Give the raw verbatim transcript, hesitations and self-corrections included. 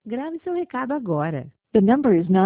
Grave seu recado agora. The number is not